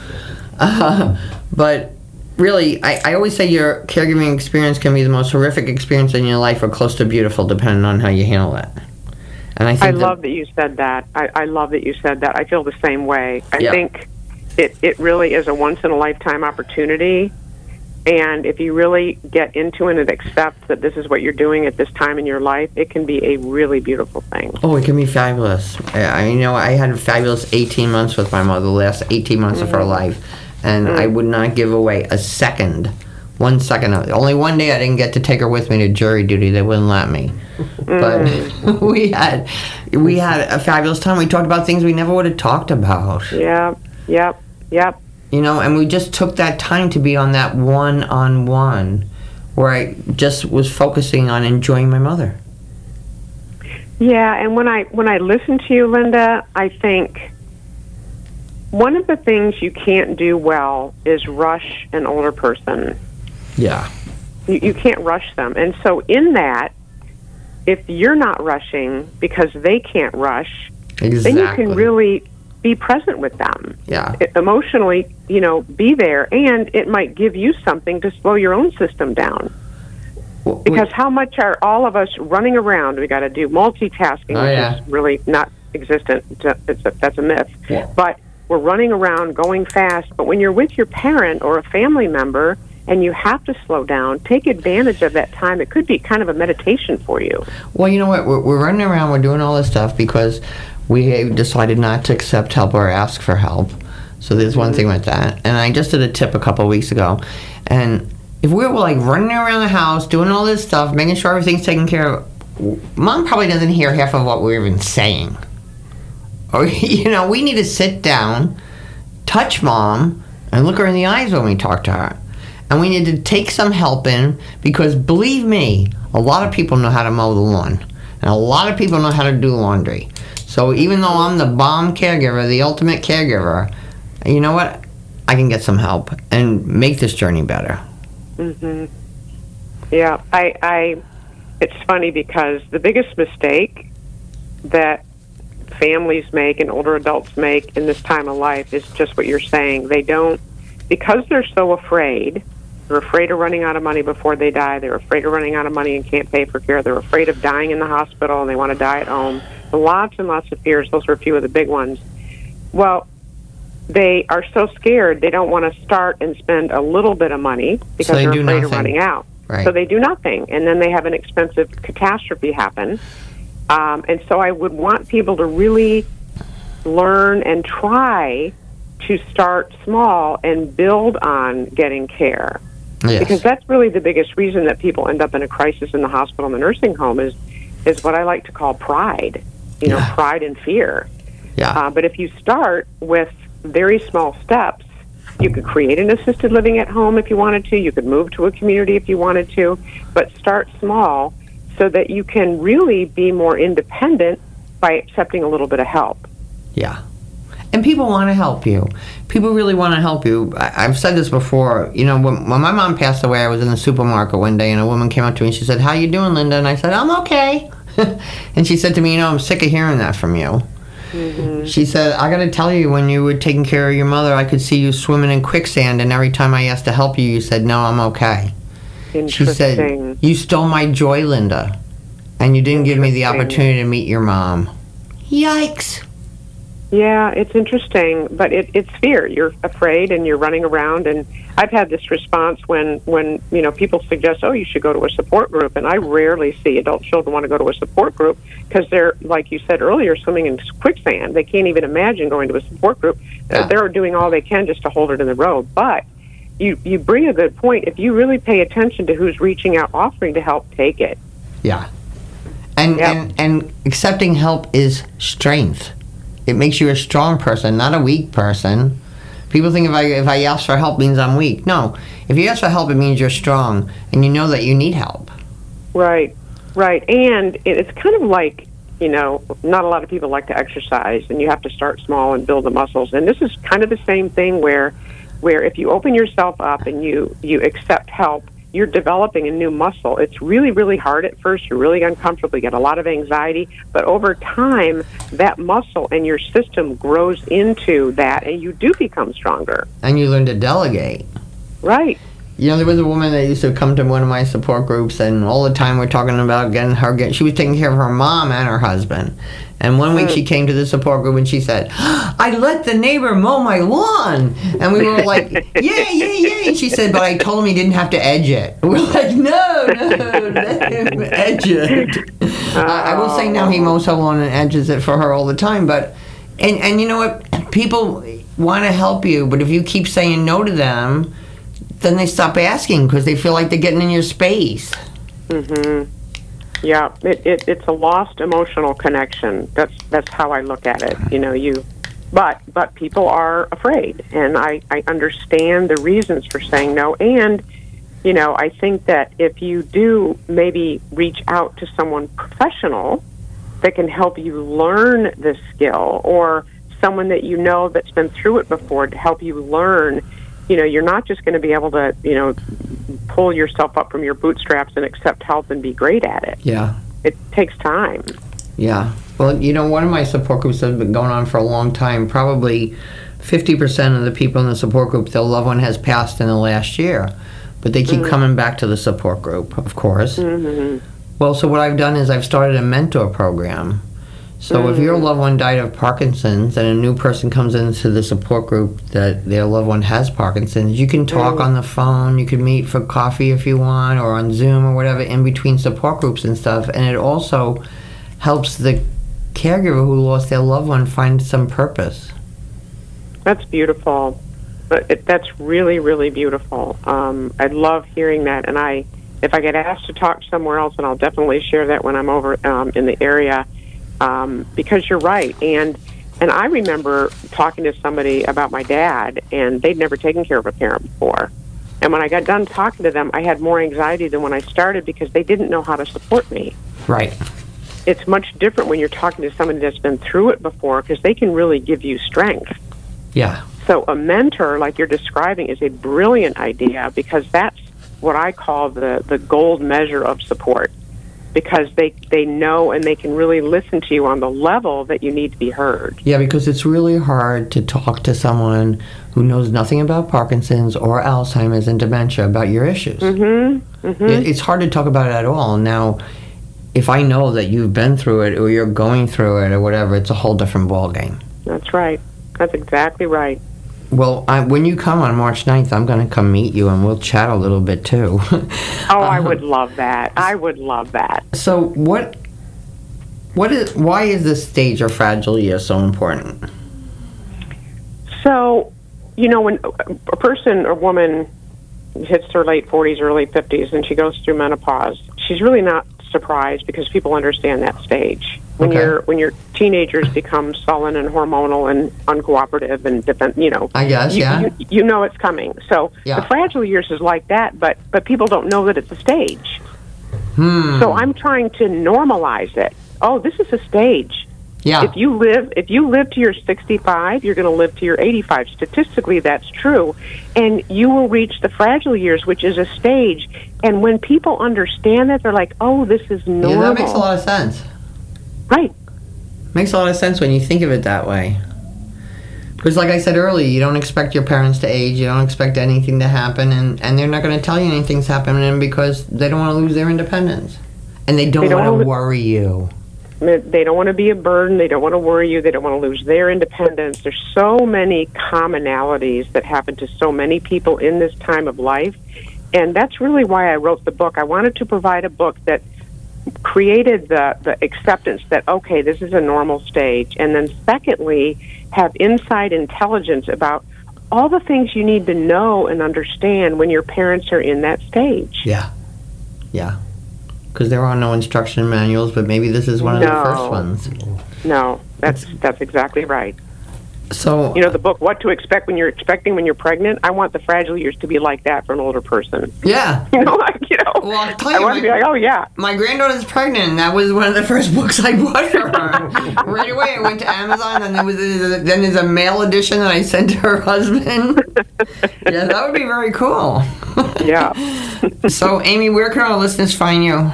Uh, but really, I, I always say your caregiving experience can be the most horrific experience in your life, or close to beautiful, depending on how you handle it. And I think I that- love that you said that. I, I love that you said that. I feel the same way. I Yeah. think it, it really is a once-in-a-lifetime opportunity. And if you really get into it and accept that this is what you're doing at this time in your life, it can be a really beautiful thing. Oh, it can be fabulous. I, I you know I had a fabulous eighteen months with my mother, the last eighteen months of her life, and I would not give away a second, one second. Of, only one day I didn't get to take her with me to jury duty. They wouldn't let me. But we had we had a fabulous time. We talked about things we never would have talked about. Yep, yep, yep. You know, and we just took that time to be on that one-on-one, where I just was focusing on enjoying my mother. Yeah, and when I when I listen to you, Linda, I think one of the things you can't do well is rush an older person. Yeah. You, you can't rush them. And so in that, if you're not rushing because they can't rush, Exactly. then you can really be present with them. Yeah. E- emotionally, you know, be there, and it might give you something to slow your own system down. W- Because how much are all of us running around? We got to do multitasking, Oh, which yeah. is really not existent. It's a, it's a, that's a myth. Yeah. But we're running around, going fast. But when you're with your parent or a family member and you have to slow down, take advantage of that time. It could be kind of a meditation for you. Well, you know what? We're, we're running around, we're doing all this stuff because we decided not to accept help or ask for help. So there's one thing with that. And I just did a tip a couple of weeks ago. And if we were like running around the house, doing all this stuff, making sure everything's taken care of, Mom probably doesn't hear half of what we're even saying. Or, you know, we need to sit down, touch Mom, and look her in the eyes when we talk to her. And we need to take some help in, because believe me, a lot of people know how to mow the lawn. And a lot of people know how to do laundry. So even though I'm the bomb caregiver, the ultimate caregiver, you know what? I can get some help and make this journey better. hmm Yeah, I, I. It's funny because the biggest mistake that families make and older adults make in this time of life is just what you're saying. They don't, because they're so afraid. They're afraid of running out of money before they die. They're afraid of running out of money and can't pay for care. They're afraid of dying in the hospital and they want to die at home. Lots and lots of fears. Those are a few of the big ones. Well, they are so scared they don't want to start and spend a little bit of money because So they they're do afraid nothing. of running out. Right. So they do nothing, and then they have an expensive catastrophe happen. Um, and so I would want people to really learn and try to start small and build on getting care. Yes. Because that's really the biggest reason that people end up in a crisis in the hospital and the nursing home is is what I like to call pride. You know, Yeah. pride and fear. Yeah. Uh, but if you start with very small steps, you could create an assisted living at home if you wanted to. You could move to a community if you wanted to. But start small so that you can really be more independent by accepting a little bit of help. Yeah. And people want to help you. People really want to help you. I, I've said this before. You know, when, when my mom passed away, I was in the supermarket one day, and a woman came up to me and she said, "How you doing, Linda?" And I said, "I'm okay." And she said to me, "You know, I'm sick of hearing that from you." Mm-hmm. She said, "I got to tell you, when you were taking care of your mother, I could see you swimming in quicksand, and every time I asked to help you, you said, 'No, I'm okay.'" She Interesting. said, "You stole my joy, Linda, and you didn't give me the opportunity to meet your mom." Yikes. Yeah, it's interesting, but it, it's fear. You're afraid and you're running around. And I've had this response when, when, you know, people suggest, oh, you should go to a support group. And I rarely see adult children want to go to a support group because they're, like you said earlier, swimming in quicksand. They can't even imagine going to a support group. Yeah. They're doing all they can just to hold it in the road. But you, you bring a good point. If you really pay attention to who's reaching out, offering to help, take it. Yeah. And, Yep. and, and accepting help is strength. It makes you a strong person, not a weak person. People think if I if I ask for help means I'm weak. No. If you ask for help, it means you're strong and you know that you need help. Right, right. And it- it's kind of like, you know, not a lot of people like to exercise, and you have to start small and build the muscles. And this is kind of the same thing where where if you open yourself up and you, you accept help, you're developing a new muscle. It's really, really hard at first. You're really uncomfortable. You get a lot of anxiety. But over time, that muscle and your system grows into that, and you do become stronger. And you learn to delegate. Right. You know, there was a woman that used to come to one of my support groups, and all the time we're talking about getting her, get, she was taking care of her mom and her husband. And one week Mm. she came to the support group and she said, "I let the neighbor mow my lawn." And we were like, "Yeah, yeah, yeah." And she said, "But I told him he didn't have to edge it." We're like, "No, no, let him edge it." Uh, I will say now he mows her lawn and edges it for her all the time. But, and, and you know what? People want to help you, but if you keep saying no to them, then they stop asking because they feel like they're getting in your space. Mm-hmm. Yeah, it, it, it's a lost emotional connection. That's that's how I look at it. You know, you, but but people are afraid, and I, I understand the reasons for saying no. And you know, I think that if you do maybe reach out to someone professional that can help you learn the skill, or someone that you know that's been through it before to help you learn. You know, you're not just going to be able to, you know, pull yourself up from your bootstraps and accept help and be great at it. Yeah. It takes time. Yeah. Well, you know, one of my support groups has been going on for a long time. Probably fifty percent of the people in the support group, their loved one has passed in the last year. But they keep Mm. coming back to the support group, of course. Mm-hmm. Well, so what I've done is I've started a mentor program. So if your loved one died of Parkinson's and a new person comes into the support group that their loved one has Parkinson's, you can talk on the phone, you can meet for coffee if you want, or on Zoom or whatever in between support groups and stuff. And it also helps the caregiver who lost their loved one find some purpose. That's beautiful. But it, that's really, really beautiful. Um, I love hearing that. And I, if I get asked to talk somewhere else, and I'll definitely share that when I'm over um, in the area. Um, because you're right, and and I remember talking to somebody about my dad, and they'd never taken care of a parent before. And when I got done talking to them, I had more anxiety than when I started because they didn't know how to support me. Right. It's much different when you're talking to somebody that's been through it before because they can really give you strength. Yeah. So a mentor, like you're describing, is a brilliant idea because that's what I call the, the gold measure of support, because they, they know and they can really listen to you on the level that you need to be heard. Yeah, because it's really hard to talk to someone who knows nothing about Parkinson's or Alzheimer's and dementia about your issues. Mm-hmm. Mm-hmm. It, it's hard to talk about it at all. Now, if I know that you've been through it or you're going through it or whatever, it's a whole different ballgame. That's right. That's exactly right. Well, I, when you come on March ninth, I'm going to come meet you and we'll chat a little bit too. Oh, I would love that. I would love that. So what, what is, why is this stage or fragile year so important? So, you know, when a person or woman hits her late forties, early fifties, and she goes through menopause, she's really not surprised because people understand that stage. When Okay. your when your teenagers become sullen and hormonal and uncooperative and defend, you know, I guess, you, yeah. you, you know it's coming. So Yeah. the fragile years is like that, but but people don't know that it's a stage. Hmm. So I'm trying to normalize it. Oh, this is a stage. Yeah. If you live if you live to your sixty-five, you're going to live to your eighty-five. Statistically, that's true. And you will reach the fragile years, which is a stage. And when people understand that, they're like, "Oh, this is normal." Yeah, that makes a lot of sense. Right. Makes a lot of sense when you think of it that way. Because like I said earlier, you don't expect your parents to age, you don't expect anything to happen, and, and they're not going to tell you anything's happening because they don't want to lose their independence. And they don't, They don't want to wanna- worry you. They don't want to be a burden. They don't want to worry you. They don't want to lose their independence. There's so many commonalities that happen to so many people in this time of life. And that's really why I wrote the book. I wanted to provide a book that created the, the acceptance that, okay, this is a normal stage. And then secondly, have inside intelligence about all the things you need to know and understand when your parents are in that stage. Yeah. Yeah. Because there are no instruction manuals, but maybe this is one of the No. first ones. No, that's that's exactly right. So You know, the book, What to Expect When You're Expecting When You're Pregnant, I want the fragile years to be like that for an older person. Yeah. You know, like, you know, Well, I'll tell I you, want to be my- like, oh, yeah. My granddaughter's pregnant, and that was one of the first books I bought for her. Right away, I went to Amazon, and there was a, then there's a mail edition that I sent to her husband. Yeah, that would be very cool. Yeah. So, Amy, where can our listeners find you?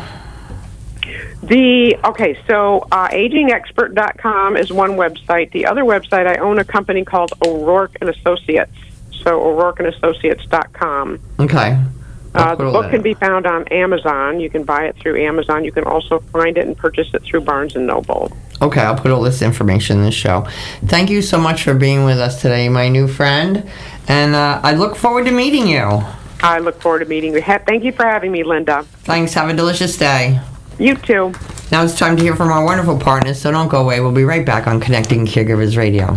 The okay, so uh, aging expert dot com is one website. The other website, I own a company called O'Rourke and Associates. So O'Rourke and Associates dot com. Okay. Uh, the book can be found on Amazon. You can buy it through Amazon. You can also find it and purchase it through Barnes and Noble. Okay, I'll put all this information in the show. Thank you so much for being with us today, my new friend, and uh, I look forward to meeting you. I look forward to meeting you. Ha- Thank you for having me, Linda. Thanks. Have a delicious day. You too. Now it's time to hear from our wonderful partners, so don't go away. We'll be right back on Connecting Caregivers Radio.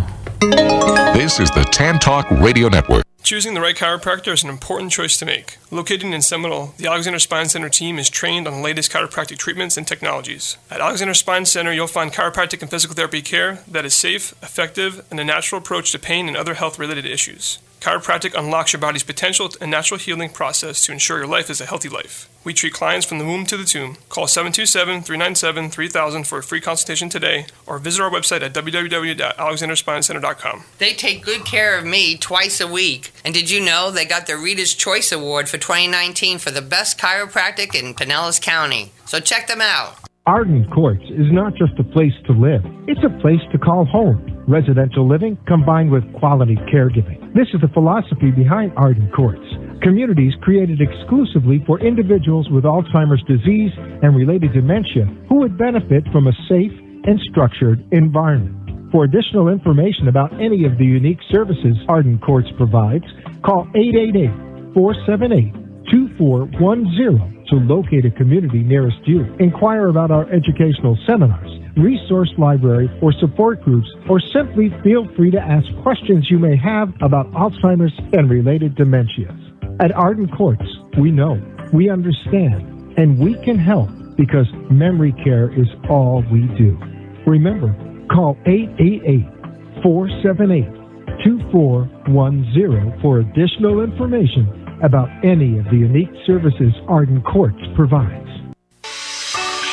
This is the Tan Talk Radio Network. Choosing the right chiropractor is an important choice to make. Located in Seminole, the Alexander Spine Center team is trained on the latest chiropractic treatments and technologies. At Alexander Spine Center, you'll find chiropractic and physical therapy care that is safe, effective, and a natural approach to pain and other health-related issues. Chiropractic unlocks your body's potential and natural healing process to ensure your life is a healthy life. We treat clients from the womb to the tomb. Call seven two seven, three nine seven, three thousand for a free consultation today, or visit our website at w w w dot alexander spine center dot com. They take good care of me twice a week. And did you know they got the Reader's Choice Award for twenty nineteen for the best chiropractic in Pinellas County? So check them out. Arden Courts is not just a place to live, it's a place to call home. Residential living combined with quality caregiving. This is the philosophy behind Arden Courts. Communities created exclusively for individuals with Alzheimer's disease and related dementia who would benefit from a safe and structured environment. For additional information about any of the unique services Arden Courts provides, call eight eight eight, four seven eight, two four one zero to locate a community nearest you. Inquire about our educational seminars, resource library, or support groups, or simply feel free to ask questions you may have about Alzheimer's and related dementias. At Arden Courts, we know, we understand, and we can help because memory care is all we do. Remember, call eight eight eight, four seven eight, two four one zero for additional information about any of the unique services Arden Courts provides.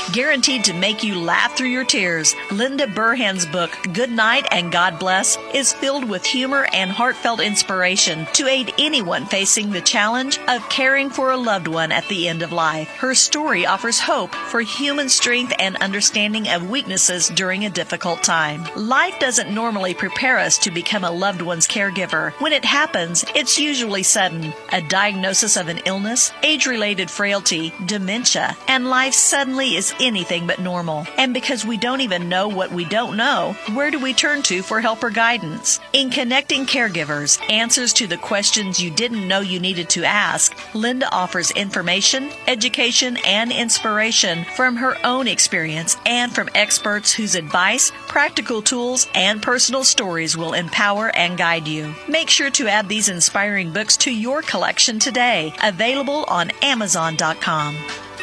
guaranteed to make you laugh through your tears. Linda Burhan's book, Good Night and God Bless, is filled with humor and heartfelt inspiration to aid anyone facing the challenge of caring for a loved one at the end of life. Her story offers hope for human strength and understanding of weaknesses during a difficult time. Life doesn't normally prepare us to become a loved one's caregiver. When it happens, it's usually sudden. A diagnosis of an illness, age-related frailty, dementia, and life suddenly is anything but normal. And because we don't even know what we don't know, where do we turn to for help or guidance? In Connecting Caregivers, Answers to the Questions You Didn't Know You Needed to Ask, Linda offers information, education, and inspiration from her own experience and from experts whose advice, practical tools, and personal stories will empower and guide you. Make sure to add these inspiring books to your collection today. Available on Amazon dot com.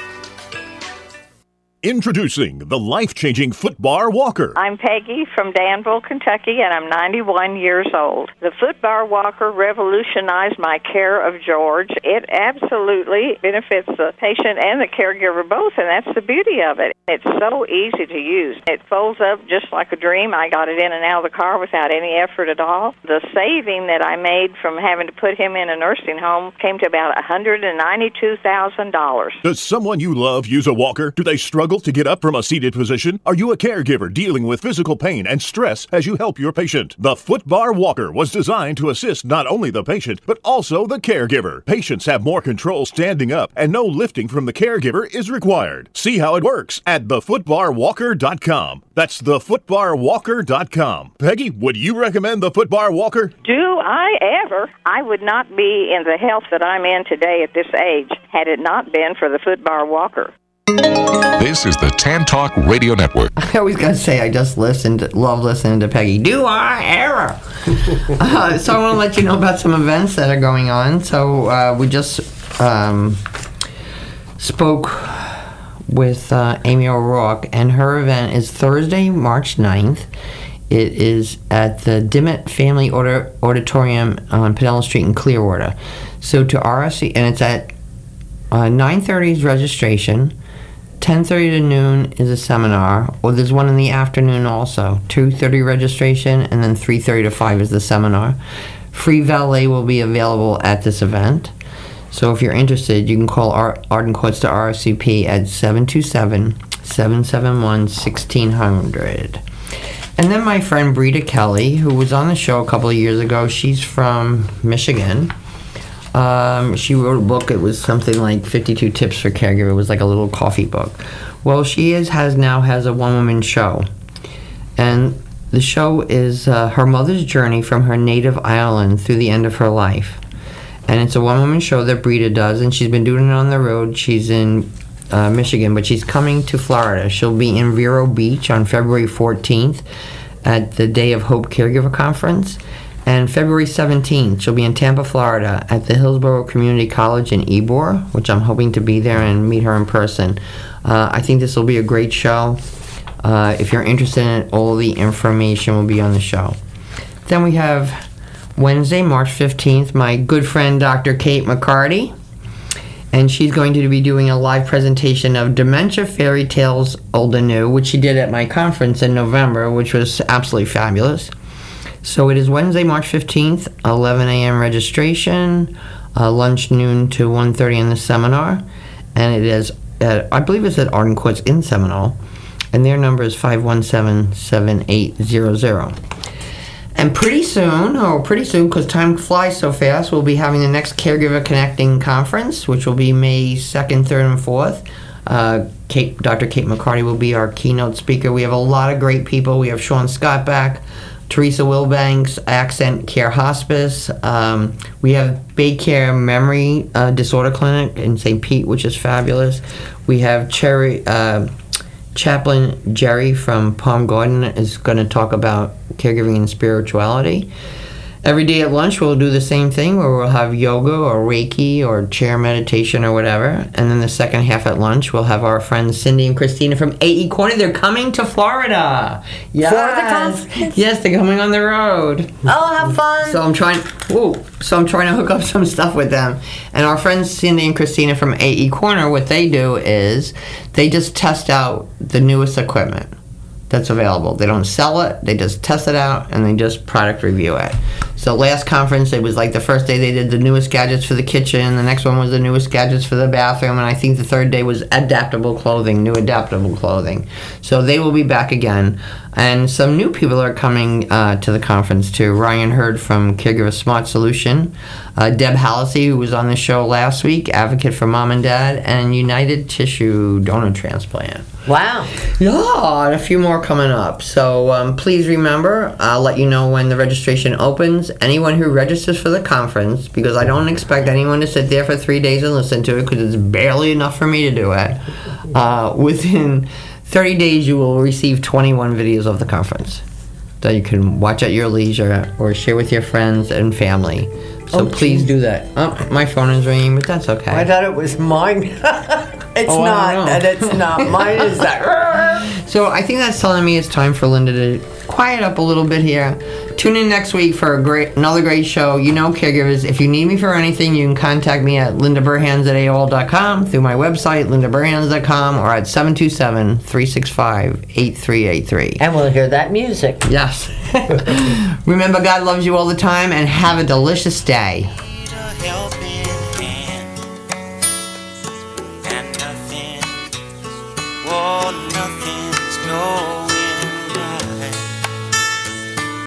Introducing the life-changing Footbar Walker. I'm Peggy from Danville, Kentucky, and I'm ninety-one years old. The Footbar Walker revolutionized my care of George. It absolutely benefits the patient and the caregiver both, and that's the beauty of it. It's so easy to use. It folds up just like a dream. I got it in and out of the car without any effort at all. The saving that I made from having to put him in a nursing home came to about one hundred ninety-two thousand dollars. Does someone you love use a walker? Do they struggle to get up from a seated position? Are you a caregiver dealing with physical pain and stress as you help your patient? The Footbar Walker was designed to assist not only the patient, but also the caregiver. Patients have more control standing up, and no lifting from the caregiver is required. See how it works at the footbar walker dot com. That's the footbar walker dot com. Peggy, would you recommend the Footbar Walker? Do I ever? I would not be in the health that I'm in today at this age had it not been for the Footbar Walker. This is the Tan Talk Radio Network. I always got to say, I just listened, love listening to Peggy. Do I ever? uh, so I want to let you know about some events that are going on. So uh, we just um, spoke with uh, Amy O'Rourke, and her event is Thursday, March ninth. It is at the Dimmitt Family Auto- Auditorium on Pinellas Street in Clearwater. So to R S C, and it's at uh, nine thirty is registration. ten thirty to noon is a seminar, or there's one in the afternoon also. two thirty registration, and then three thirty to five is the seminar. Free valet will be available at this event. So if you're interested, you can call Ar- Arden Courts to R S C P at seven two seven, seven seven one, one six zero zero. And then my friend Brita Kelly, who was on the show a couple of years ago, she's from Michigan. Um, she wrote a book. It was something like fifty-two Tips for Caregiver. It was like a little coffee book. Well, she is has now has a one-woman show. And the show is uh, her mother's journey from her native Ireland through the end of her life. And it's a one-woman show that Brita does, and she's been doing it on the road. She's in uh, Michigan, but she's coming to Florida. She'll be in Vero Beach on February fourteenth at the Day of Hope Caregiver Conference. And February seventeenth, she'll be in Tampa, Florida at the Hillsborough Community College in Ybor, which I'm hoping to be there and meet her in person. Uh, I think this will be a great show. Uh, if you're interested in it, all the information will be on the show. Then we have Wednesday, March fifteenth, my good friend Doctor Kate McCarty. And she's going to be doing a live presentation of Dementia Fairy Tales Old and New, which she did at my conference in November, which was absolutely fabulous. So it is Wednesday, March fifteenth, eleven a.m. registration, uh, lunch noon to one thirty in the seminar, and it is, at, I believe it's at Arden Courts in Seminole, and their number is five one seven, seven eight zero zero. And pretty soon, or pretty soon, because time flies so fast, we'll be having the next Caregiver Connecting Conference, which will be May second, third, and fourth. Uh, Kate, Doctor Kate McCarty will be our keynote speaker. We have a lot of great people. We have Sean Scott back, Teresa Wilbanks, Accent Care Hospice. Um, we have Baycare Memory uh, Disorder Clinic in Saint Pete, which is fabulous. We have Cherry, uh, Chaplain Jerry from Palm Garden is going to talk about caregiving and spirituality. Every day at lunch, we'll do the same thing where we'll have yoga or Reiki or chair meditation or whatever. And then the second half at lunch, we'll have our friends Cindy and Christina from A E Corner. They're coming to Florida. Yes. For the conference? Yes, they're coming on the road. Oh, have fun. So I'm trying. Whoa, so I'm trying to hook up some stuff with them. And our friends Cindy and Christina from A E Corner, what they do is they just test out the newest equipment that's available. They don't sell it, they just test it out, and they just product review it. So last conference, it was like the first day they did the newest gadgets for the kitchen, the next one was the newest gadgets for the bathroom, and I think the third day was adaptable clothing, new adaptable clothing. So they will be back again. And some new people are coming uh, to the conference too. Ryan Hurd from Caregiver Smart Solution, uh, Deb Hallisey, who was on the show last week, advocate for mom and dad, and United Tissue Donor Transplant. Wow. Yeah, and a few more coming up. So um, please remember, I'll let you know when the registration opens. Anyone who registers for the conference, because I don't expect anyone to sit there for three days and listen to it, because it's barely enough for me to do it, uh, within thirty days you will receive twenty-one videos of the conference that you can watch at your leisure or share with your friends and family. So Oh, please geez. do that. Oh, my phone is ringing, but that's okay. I thought it was mine. It's Oh, I don't not, know. and it's not. Mine is that. So I think that's telling me it's time for Linda to quiet up a little bit here. Tune in next week for a great, another great show. You know, caregivers, if you need me for anything, you can contact me at linda burhans at A O L dot com, through my website, linda burhans dot com, or at seven two seven, three six five, eight three eight three. And we'll hear that music. Yes. Remember, God loves you all the time, and have a delicious day. Help